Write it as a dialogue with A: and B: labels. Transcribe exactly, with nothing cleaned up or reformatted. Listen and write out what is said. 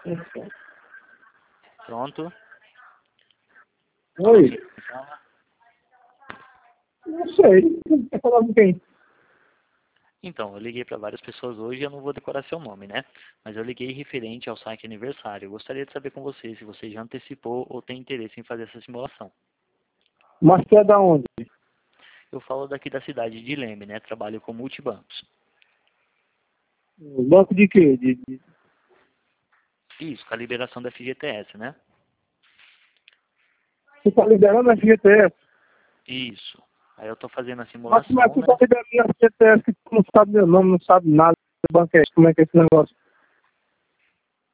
A: Pronto.
B: Oi. Não sei. Você quer falar com quem?
A: Então, eu liguei para várias pessoas hoje e eu não vou decorar seu nome, né? Mas eu liguei referente ao site aniversário. Eu gostaria de saber com você se você já antecipou ou tem interesse em fazer essa simulação.
B: Mas você é da onde?
A: Eu falo daqui da cidade de Leme, né? Trabalho com multibancos.
B: Banco de quê? De, de...
A: Isso, com a liberação da F G T S, né?
B: Você está liberando a F G T S?
A: Isso. Aí eu tô fazendo a
B: Mas como é que
A: simulação,
B: você
A: né?
B: está liberando a F G T S que tu não sabe meu nome, não sabe nada do banco é esse? Como é que é esse negócio?